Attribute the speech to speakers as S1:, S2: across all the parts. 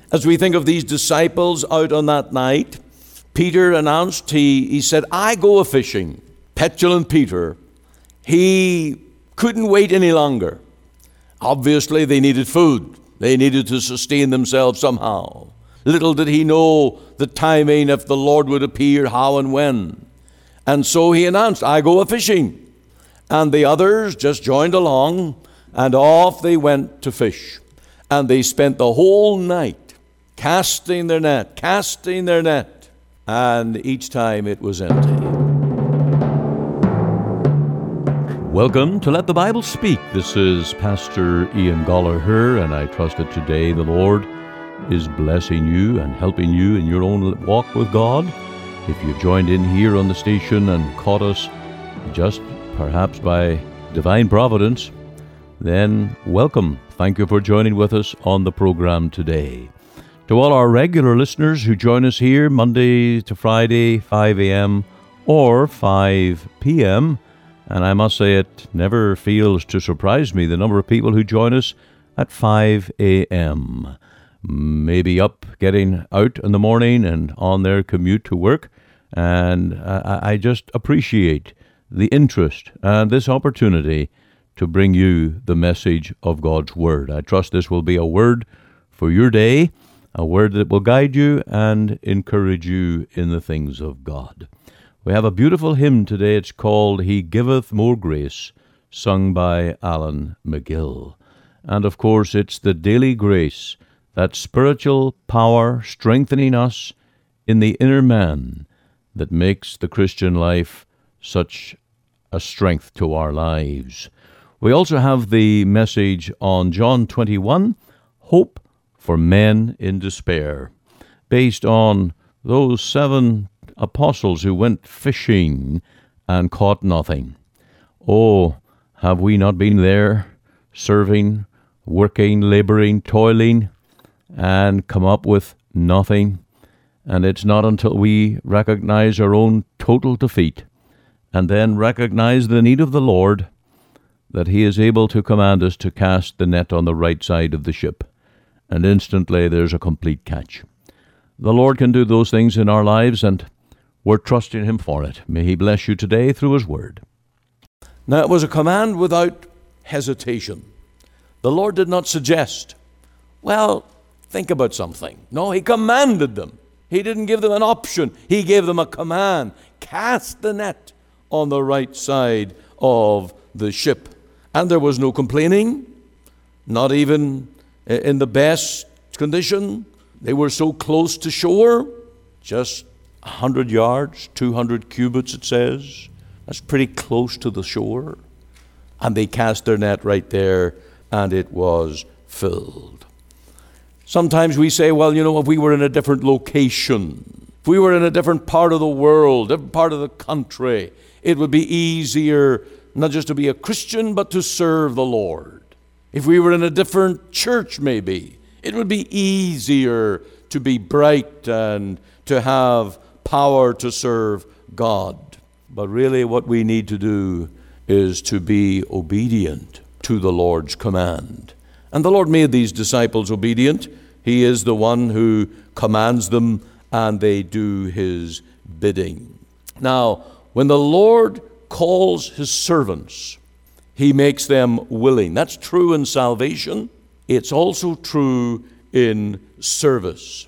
S1: As we think of these disciples out on that night, Peter announced, he said, I go a-fishing. Petulant Peter, he couldn't wait any longer. Obviously, they needed food. They needed to sustain themselves somehow. Little did he know the timing if the Lord would appear, how and when. And so he announced, I go a-fishing. And the others just joined along, and off they went to fish. And they spent the whole night casting their net, and each time it was empty.
S2: Welcome to Let the Bible Speak. This is Pastor Ian Gallagher, and I trust that today the Lord is blessing you and helping you in your own walk with God. If you've joined in here on the station and caught us just perhaps by divine providence, then welcome. Thank you for joining with us on the program today. To all our regular listeners who join us here Monday to Friday, 5 a.m. or 5 p.m., and I must say it never fails to surprise me the number of people who join us at 5 a.m., maybe up, getting out in the morning and on their commute to work, and I just appreciate the interest and this opportunity to bring you the message of God's Word. I trust this will be a word for your day, a word that will guide you and encourage you in the things of God. We have a beautiful hymn today. It's called He Giveth More Grace, sung by Alan McGill. And of course, it's the daily grace, that spiritual power strengthening us in the inner man, that makes the Christian life such a strength to our lives. We also have the message on John 21, Hope for Men in Despair, based on those 7 apostles who went fishing and caught nothing. Oh, have we not been there, serving, working, laboring, toiling, and come up with nothing? And it's not until we recognize our own total defeat and then recognize the need of the Lord that He is able to command us to cast the net on the right side of the ship, and instantly there's a complete catch. The Lord can do those things in our lives, and we're trusting Him for it. May He bless you today through His Word.
S1: Now, it was a command without hesitation. The Lord did not suggest, well, think about something. No, He commanded them. He didn't give them an option. He gave them a command. Cast the net on the right side of the ship. And there was no complaining, not even in the best condition. They were so close to shore, just 100 yards, 200 cubits it says. That's pretty close to the shore. And they cast their net right there, and it was filled. Sometimes we say, well, if we were in a different location, if we were in a different part of the world, different part of the country, it would be easier not just to be a Christian, but to serve the Lord. If we were in a different church, maybe, it would be easier to be bright and to have power to serve God. But really what we need to do is to be obedient to the Lord's command. And the Lord made these disciples obedient. He is the one who commands them, and they do His bidding. Now, when the Lord calls His servants, He makes them willing. That's true in salvation. It's also true in service.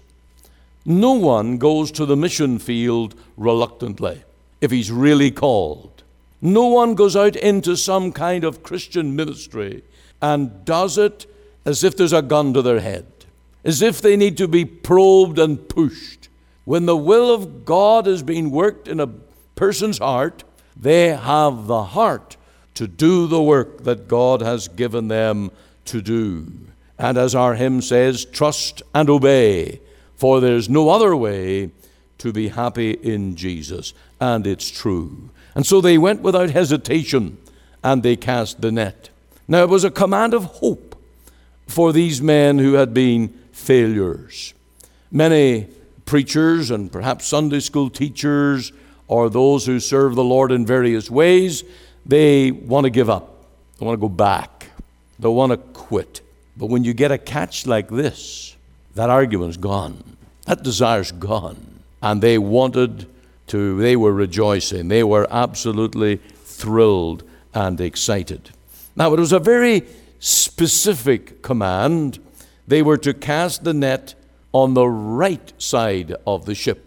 S1: No one goes to the mission field reluctantly if he's really called. No one goes out into some kind of Christian ministry and does it as if there's a gun to their head, as if they need to be probed and pushed. When the will of God is being worked in a person's heart, they have the heart to do the work that God has given them to do. And as our hymn says, trust and obey, for there's no other way to be happy in Jesus. And it's true. And so they went without hesitation, and they cast the net. Now, it was a command of hope for these men who had been failures. Many preachers and perhaps Sunday school teachers or those who serve the Lord in various ways, they want to give up. They want to go back. They want to quit. But when you get a catch like this, that argument's gone. That desire's gone. And they were rejoicing. They were absolutely thrilled and excited. Now, it was a very specific command. They were to cast the net on the right side of the ship.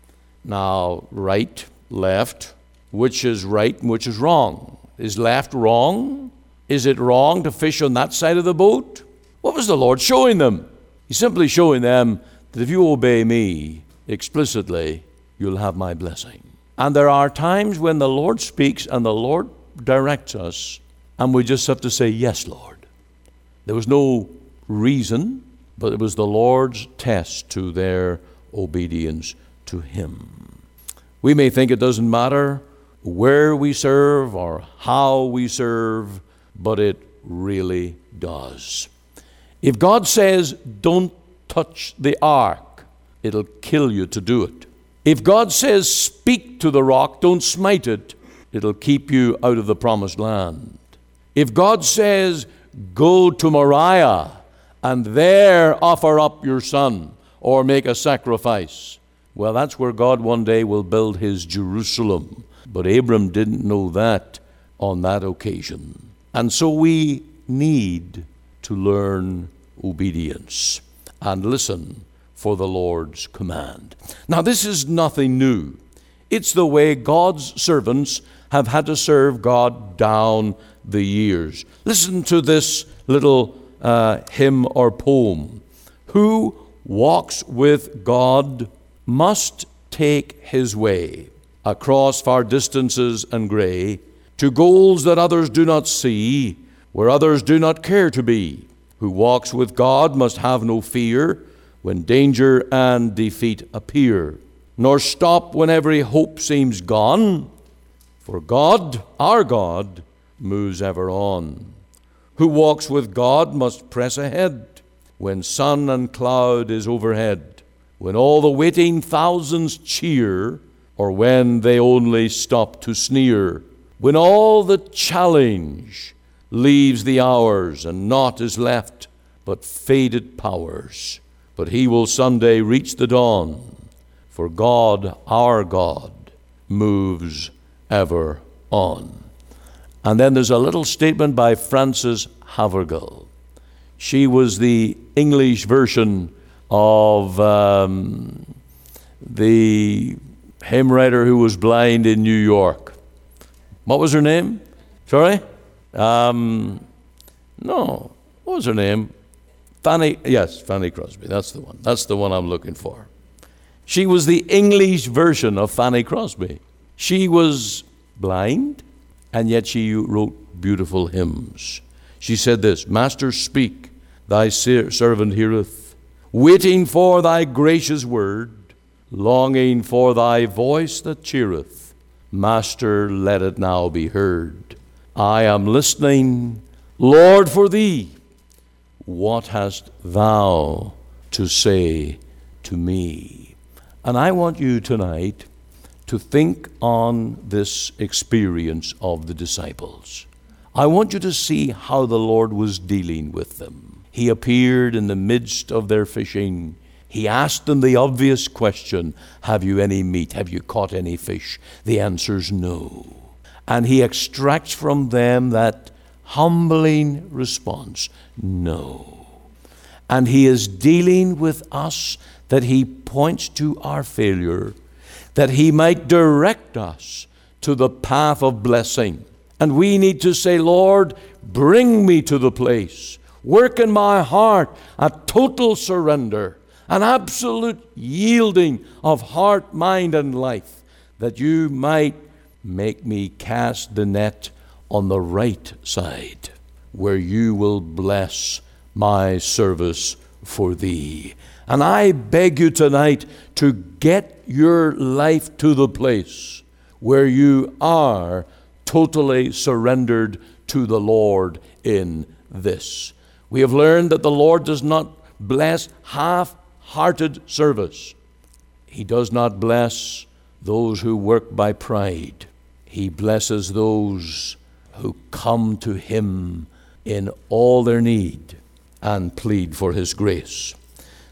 S1: Now, right, left, which is right and which is wrong? Is left wrong? Is it wrong to fish on that side of the boat? What was the Lord showing them? He's simply showing them that if you obey me explicitly, you'll have my blessing. And there are times when the Lord speaks and the Lord directs us, and we just have to say, yes, Lord. There was no reason, but it was the Lord's test to their obedience to Him. We may think it doesn't matter where we serve or how we serve, but it really does. If God says, don't touch the ark, it'll kill you to do it. If God says, speak to the rock, don't smite it, it'll keep you out of the promised land. If God says, go to Moriah and there offer up your son or make a sacrifice, well, that's where God one day will build His Jerusalem. But Abram didn't know that on that occasion. And so we need to learn obedience and listen for the Lord's command. Now, this is nothing new. It's the way God's servants have had to serve God down the years. Listen to this little hymn or poem. Who walks with God must take his way across far distances and gray, to goals that others do not see, where others do not care to be. Who walks with God must have no fear when danger and defeat appear, nor stop when every hope seems gone, for God, our God, moves ever on. Who walks with God must press ahead when sun and cloud is overhead, when all the waiting thousands cheer, or when they only stop to sneer, when all the challenge leaves the hours and naught is left but faded powers. But he will someday reach the dawn, for God, our God, moves ever on. And then there's a little statement by Frances Havergal. She was the English version of the hymn writer who was blind in New York. What was her name? Sorry? No. What was her name? Fanny Crosby. That's the one. That's the one I'm looking for. She was the English version of Fanny Crosby. She was blind, and yet she wrote beautiful hymns. She said this, Master, speak, thy servant heareth, waiting for thy gracious word, longing for thy voice that cheereth. Master, let it now be heard. I am listening, Lord, for thee. What hast thou to say to me? And I want you tonight to think on this experience of the disciples. I want you to see how the Lord was dealing with them. He appeared in the midst of their fishing. He asked them the obvious question, have you any meat? Have you caught any fish? The answer's no. And he extracts from them that humbling response, no. And he is dealing with us that he points to our failure, that he might direct us to the path of blessing. And we need to say, Lord, bring me to the place. Work in my heart a total surrender, an absolute yielding of heart, mind, and life, that you might make me cast the net on the right side, where you will bless my service for thee. And I beg you tonight to get your life to the place where you are totally surrendered to the Lord in this. We have learned that the Lord does not bless half-hearted service. He does not bless those who work by pride. He blesses those who come to him in all their need and plead for his grace.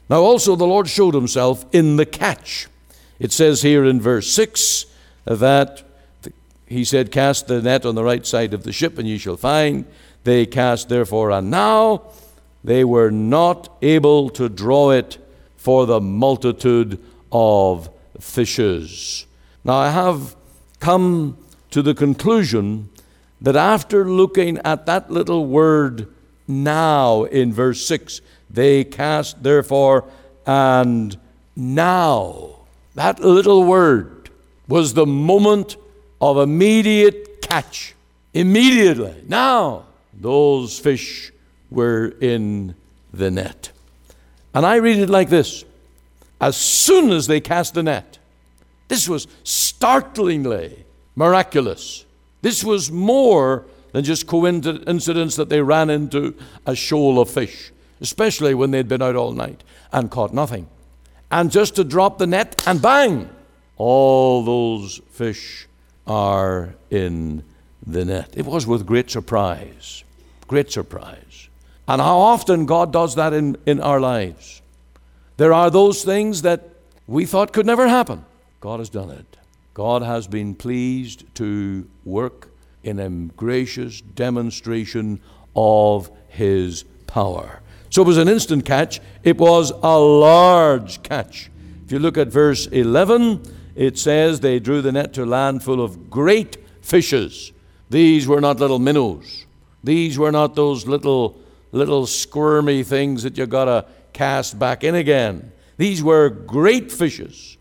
S1: Now also the Lord showed himself in the catch. It says here in verse 6 that he said, cast the net on the right side of the ship, and ye shall find. They cast therefore, and now they were not able to draw it for the multitude of fishes. Now I have come to the conclusion that after looking at that little word now in verse 6, they cast therefore, and now, that little word was the moment of immediate catch. Immediately, now, those fish were in the net. And I read it like this: as soon as they cast the net. This was startlingly miraculous. This was more than just coincidence that they ran into a shoal of fish, especially when they'd been out all night and caught nothing. And just to drop the net, and bang, all those fish are in the net. It was with great surprise. Great surprise. And how often God does that in our lives. There are those things that we thought could never happen. God has done it. God has been pleased to work in a gracious demonstration of His power. So it was an instant catch. It was a large catch. If you look at verse 11, it says they drew the net to land full of great fishes. These were not little minnows. These were not those little squirmy things that you got to cast back in again. These were great fishes,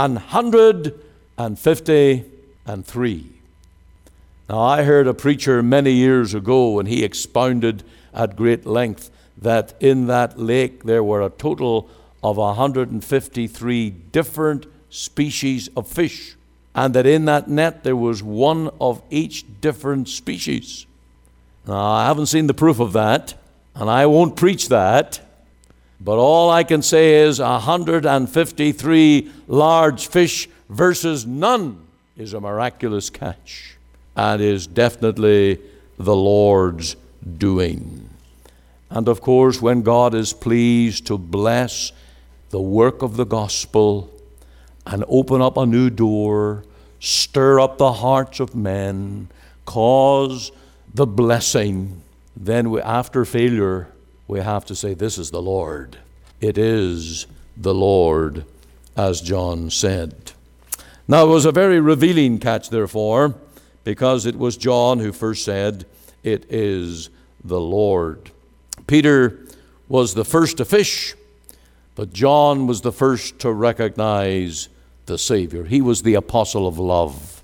S1: 153. Now, I heard a preacher many years ago, and he expounded at great length that in that lake there were a total of 153 different species of fish, and that in that net there was one of each different species. Now, I haven't seen the proof of that, and I won't preach that, but all I can say is 153 large fish versus none is a miraculous catch, and is definitely the Lord's doing. And of course, when God is pleased to bless the work of the gospel and open up a new door, stir up the hearts of men, cause the blessing, then after failure, we have to say, this is the Lord. It is the Lord, as John said. Now, it was a very revealing catch, therefore, because it was John who first said, it is the Lord. Peter was the first to fish, but John was the first to recognize the Savior. He was the apostle of love.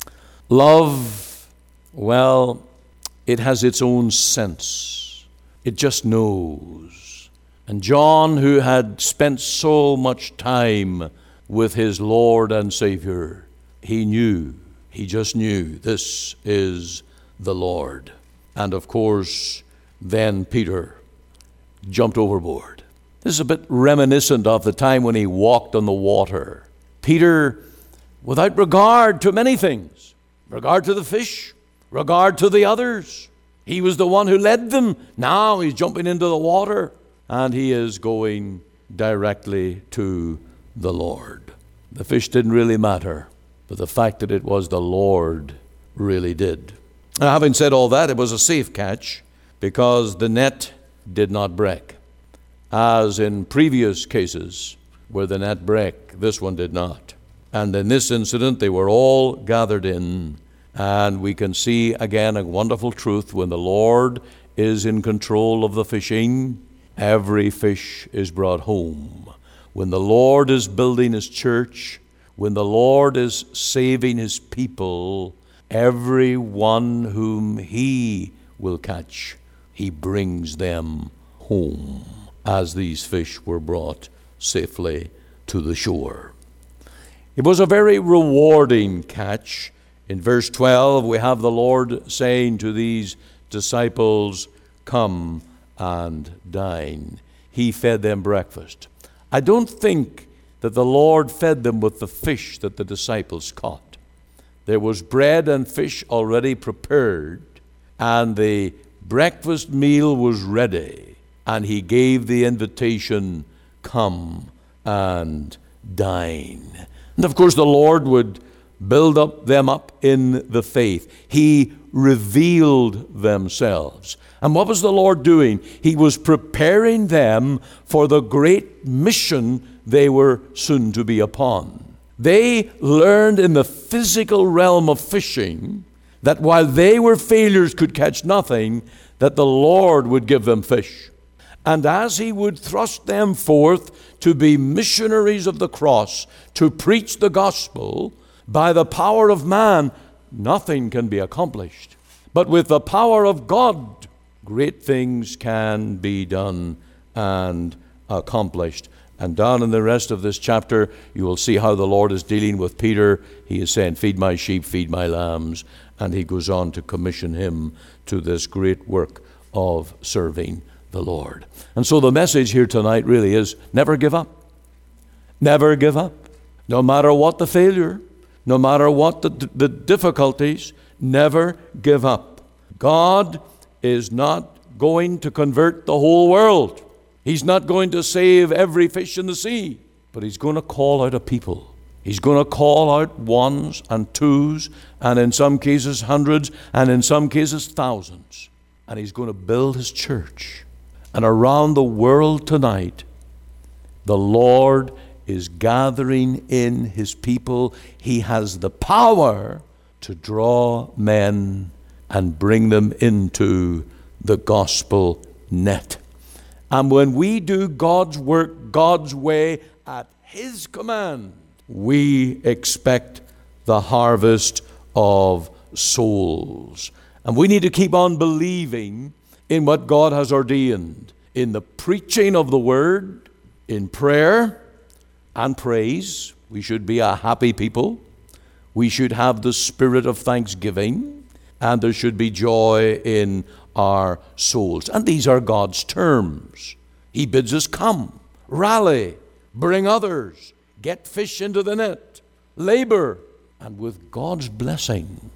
S1: Love, well, it has its own sense. It just knows. And John, who had spent so much time with his Lord and Savior, he knew. He just knew this is the Lord. And of course, then Peter jumped overboard. This is a bit reminiscent of the time when he walked on the water. Peter, without regard to many things, regard to the fish, regard to the others, he was the one who led them. Now he's jumping into the water, and he is going directly to the Lord. The fish didn't really matter, but the fact that it was the Lord really did. Now, having said all that, it was a safe catch because the net did not break. As in previous cases where the net broke, this one did not. And in this incident, they were all gathered in. And we can see again a wonderful truth: when the Lord is in control of the fishing, every fish is brought home. When the Lord is building His church, when the Lord is saving His people, every one whom He will catch, He brings them home, as these fish were brought safely to the shore. It was a very rewarding catch. In verse 12, we have the Lord saying to these disciples, "Come and dine." He fed them breakfast. I don't think that the Lord fed them with the fish that the disciples caught. There was bread and fish already prepared, and the breakfast meal was ready, and He gave the invitation, come and dine. And of course, the Lord would build them up in the faith. He revealed themselves. And what was the Lord doing? He was preparing them for the great mission they were soon to be upon. They learned in the physical realm of fishing that while they were failures, could catch nothing, that the Lord would give them fish. And as He would thrust them forth to be missionaries of the cross, to preach the gospel, by the power of man, nothing can be accomplished. But with the power of God, great things can be done and accomplished. And down in the rest of this chapter, you will see how the Lord is dealing with Peter. He is saying, feed my sheep, feed my lambs. And He goes on to commission him to this great work of serving the Lord. And so the message here tonight really is, never give up. Never give up. No matter what the failure, no matter what the difficulties, never give up. God is not going to convert the whole world. He's not going to save every fish in the sea, but He's going to call out a people. He's going to call out ones and twos, and in some cases hundreds, and in some cases thousands. And He's going to build His church. And around the world tonight, the Lord is gathering in His people. He has the power to draw men and bring them into the gospel net. And when we do God's work God's way at His command, we expect the harvest of souls. And we need to keep on believing in what God has ordained, in the preaching of the word, in prayer and praise. We should be a happy people. We should have the spirit of thanksgiving, and there should be joy in our souls. And these are God's terms. He bids us come, rally, bring others, get fish into the net, labor, and with God's blessing,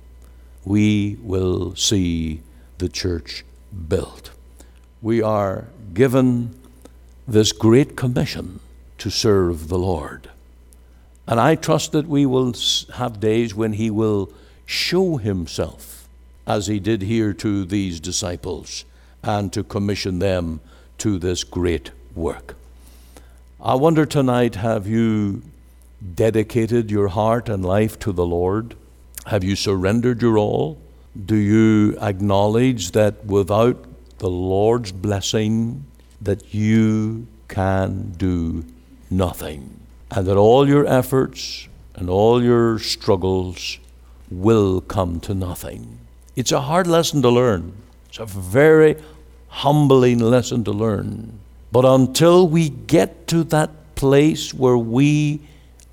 S1: we will see the church built. We are given this great commission to serve the Lord. And I trust that we will have days when He will show Himself, as He did here to these disciples, and to commission them to this great work. I wonder tonight, have you dedicated your heart and life to the Lord? Have you surrendered your all? Do you acknowledge that without the Lord's blessing, that you can do nothing, and that all your efforts and all your struggles will come to nothing? It's a hard lesson to learn. It's a very humbling lesson to learn. But until we get to that place where we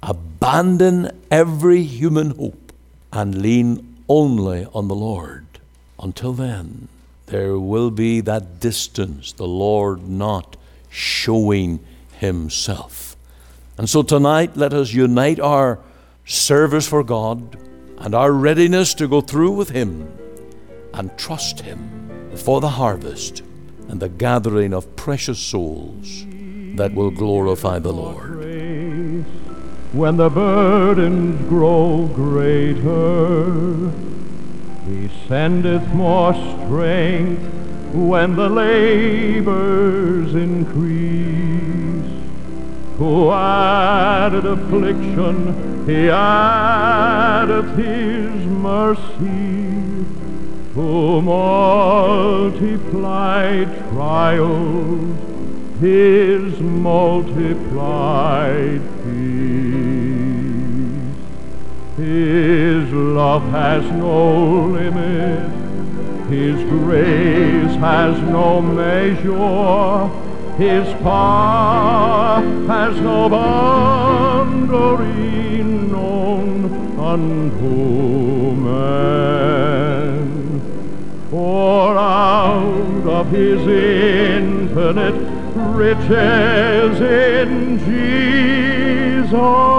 S1: abandon every human hope and lean only on the Lord, until then, there will be that distance, the Lord not showing Himself. And so tonight, let us unite our service for God and our readiness to go through with Him, and trust Him for the harvest and the gathering of precious souls that will glorify the Lord.
S3: When the burdens grow greater, He sendeth more strength. When the labors increase, to added affliction He addeth His mercy. To multiplied trials His multiplied peace. His love has no limit, His grace has no measure, His power has no boundary known unto man. For out of His infinite riches in Jesus,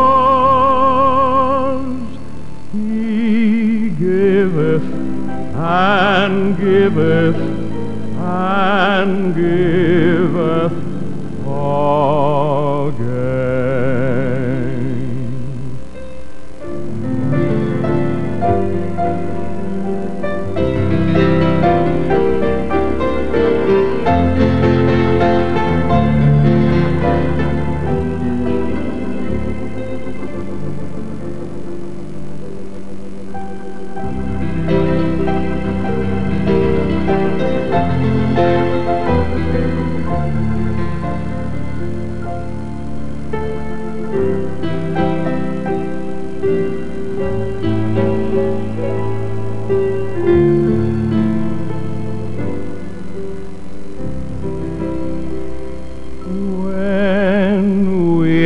S3: He giveth and giveth and giveth all.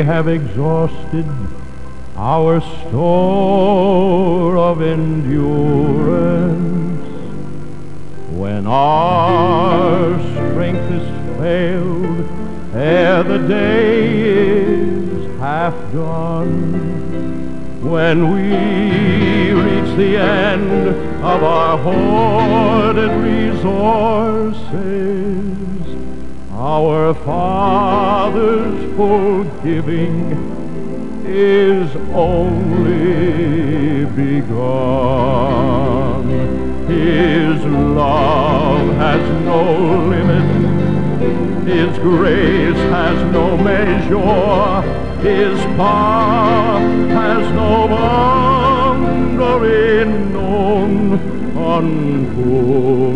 S3: have exhausted our store of endurance, when our strength is failed ere the day is half done, when we reach the end of our hoarded resources, our Father's forgiving is only begun. His love has no limit, His grace has no measure, His power has no boundary known unto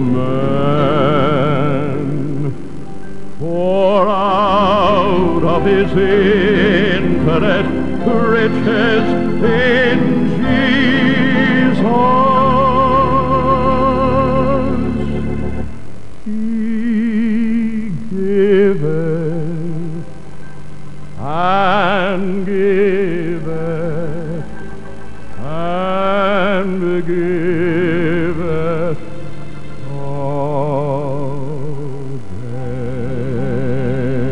S3: man. For out of His infinite riches in Jesus, He giveth and giveth and giveth all day.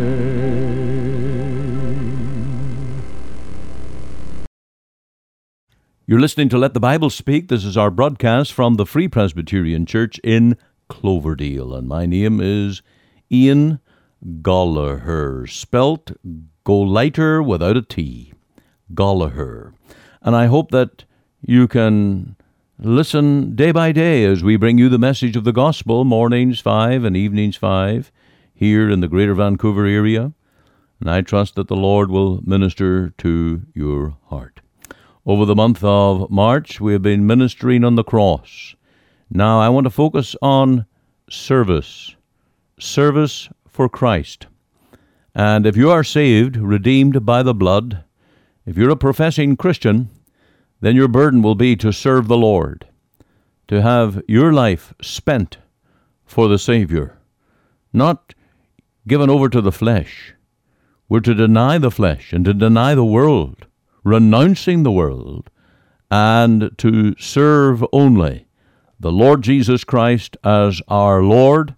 S2: You're listening to Let the Bible Speak. This is our broadcast from the Free Presbyterian Church in Cloverdale, and my name is Ian Gollaher, spelt Go-Lighter without a T, Gollaher. And I hope that you can listen day by day as we bring you the message of the gospel, mornings 5 and evenings 5, here in the Greater Vancouver area. And I trust that the Lord will minister to your heart. Over the month of March, we have been ministering on the cross. Now I want to focus on service for Christ. And if you are saved, redeemed by the blood, if you're a professing Christian, then your burden will be to serve the Lord, to have your life spent for the Savior, not given over to the flesh. We're to deny the flesh and to deny the world, renouncing the world, and to serve only the Lord Jesus Christ as our Lord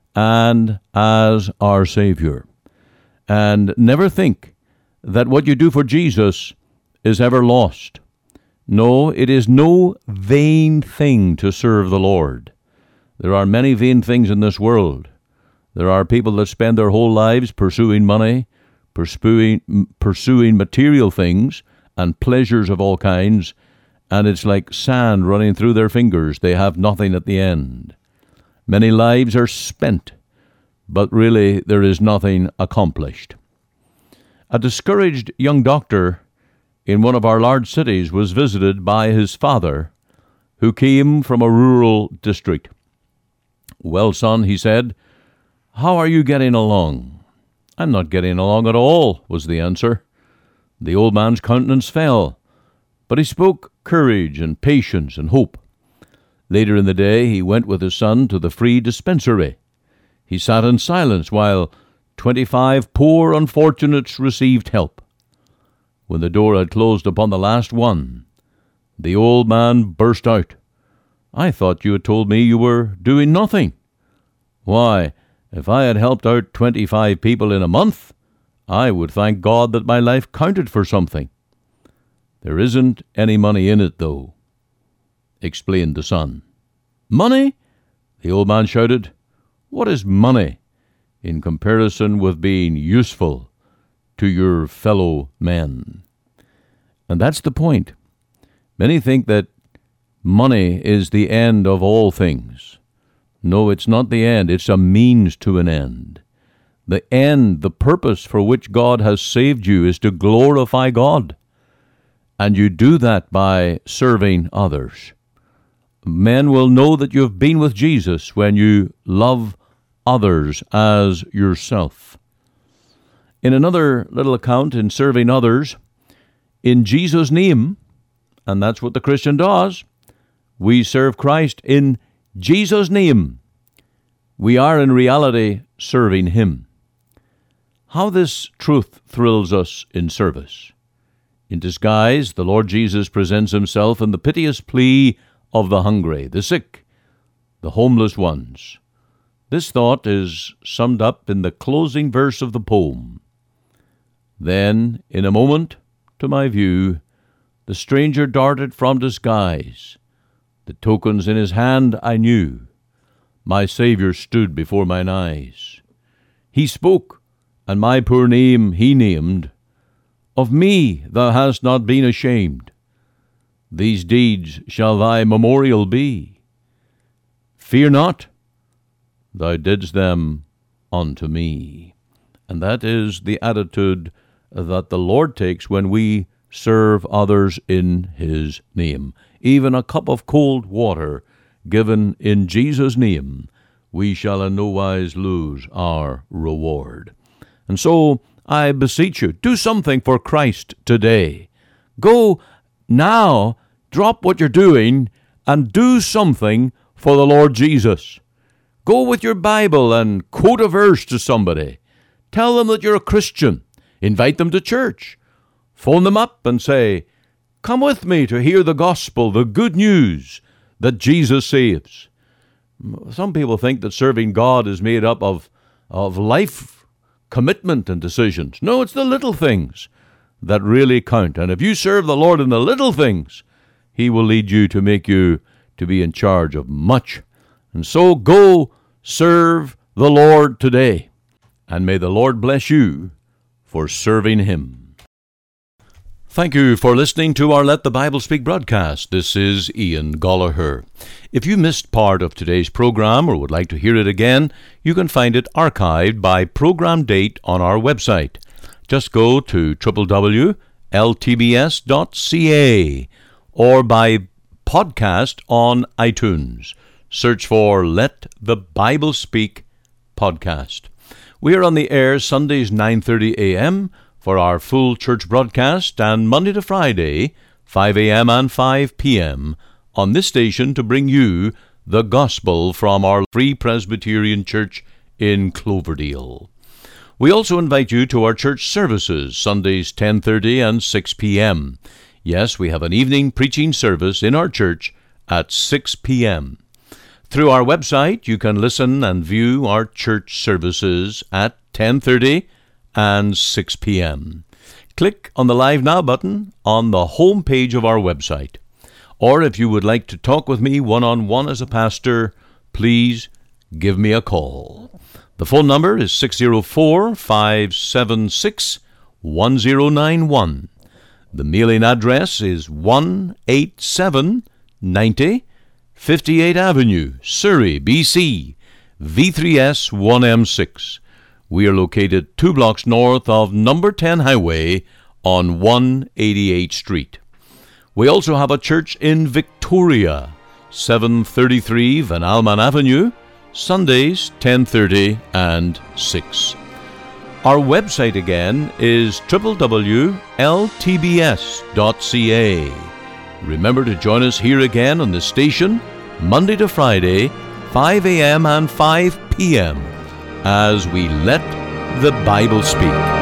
S2: and as our Savior. And never think that what you do for Jesus is ever lost. No, it is no vain thing to serve the Lord. There are many vain things in this world. There are people that spend their whole lives pursuing money, pursuing material things and pleasures of all kinds, and it's like sand running through their fingers. They have nothing at the end. Many lives are spent, but really there is nothing accomplished. A discouraged young doctor in one of our large cities was visited by his father, who came from a rural district. "Well, son," he said, "how are you getting along?" "I'm not getting along at all," was the answer. The old man's countenance fell, but he spoke courage and patience and hope. Later in the day, he went with his son to the free dispensary. He sat in silence while 25 poor unfortunates received help. When the door had closed upon the last one, the old man burst out, "I thought you had told me you were doing nothing. Why, if I had helped out 25 people in a month, I would thank God that my life counted for something." "There isn't any money in it, though," explained the son. "Money?" the old man shouted. "What is money in comparison with being useful to your fellow men?" And that's the point. Many think that money is the end of all things. No, it's not the end. It's a means to an end. The end, the purpose for which God has saved you is to glorify God. And you do that by serving others. Men will know that you have been with Jesus when you love others as yourself. In another little account in serving others, in Jesus' name, and that's what the Christian does, we serve Christ in Jesus' name. We are in reality serving Him. How this truth thrills us in service. In disguise, the Lord Jesus presents himself in the piteous plea of the hungry, the sick, the homeless ones. This thought is summed up in the closing verse of the poem. Then, in a moment, to my view, the stranger darted from disguise. The tokens in his hand I knew. My Saviour stood before mine eyes. He spoke, and my poor name he named. Of me thou hast not been ashamed. These deeds shall thy memorial be. Fear not, thou didst them unto me. And that is the attitude that the Lord takes when we serve others in his name. Even a cup of cold water given in Jesus' name, we shall in no wise lose our reward. And so I beseech you, do something for Christ today. Go now, drop what you're doing, and do something for the Lord Jesus. Go with your Bible and quote a verse to somebody. Tell them that you're a Christian. Invite them to church. Phone them up and say, come with me to hear the gospel, the good news that Jesus saves. Some people think that serving God is made up of life commitment and decisions. No, it's the little things that really count. And if you serve the Lord in the little things, he will lead you to make you to be in charge of much. And so go serve the Lord today. And may the Lord bless you for serving him. Thank you for listening to our Let the Bible Speak broadcast. This is Ian Gollaher. If you missed part of today's program or would like to hear it again, you can find it archived by program date on our website. Just go to www.ltbs.ca or by podcast on iTunes. Search for Let the Bible Speak podcast. We are on the air Sundays 9:30 a.m., for our full church broadcast, and Monday to Friday, 5 a.m. and 5 p.m., on this station to bring you the gospel from our Free Presbyterian Church in Cloverdale. We also invite you to our church services, Sundays 10:30 and 6 p.m. Yes, we have an evening preaching service in our church at 6 p.m. Through our website, you can listen and view our church services at 10:30 and 6 p.m. Click on the Live Now button on the home page of our website. Or if you would like to talk with me one-on-one as a pastor, please give me a call. The phone number is 604-576-1091. The mailing address is 18790 58th Avenue, Surrey, BC, V3S 1M6. We are located 2 blocks north of number 10 Highway on 188th Street. We also have a church in Victoria, 733 Van Alman Avenue, Sundays 10:30 and 6. Our website again is www.ltbs.ca. Remember to join us here again on the station, Monday to Friday, 5 a.m. and 5 p.m., as we let the Bible speak.